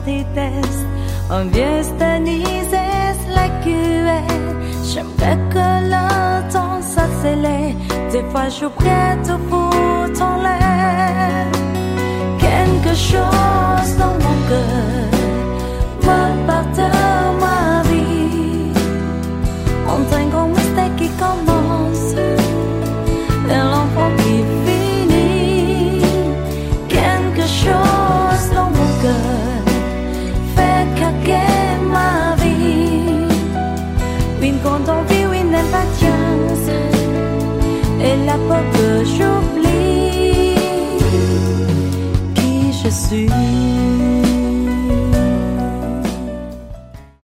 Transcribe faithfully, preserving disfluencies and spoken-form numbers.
déteste. En viestanises la cuelle. J'aimerais que le temps s'accélère. Des fois j'oublie tout fout en l'air. Quelque chose dans mon cœur me part de ma vie. On a un grand mystère qui commence et l'enfant qui finit. Quelque chose dans mon cœur fait craquer ma vie. Une grande envie, une impatience et la peur que j'oublie qui je suis.